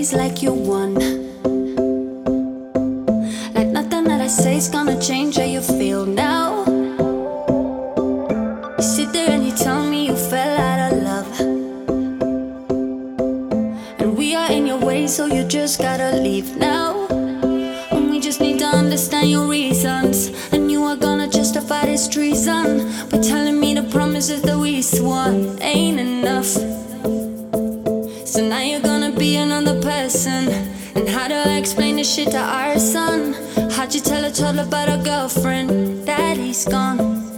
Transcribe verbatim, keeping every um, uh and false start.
always like you won. Like nothing that I say's gonna change how you feel now. You sit there and you tell me you fell out of love, and we are in your way, so you just gotta leave now. And we just need to understand your reasons, and you are gonna justify this treason by telling me the promises that we swore ain't enough. So now you're gonna be another person. And how do I explain this shit to our son? How'd you tell a toddler about a girlfriend? Daddy's gone.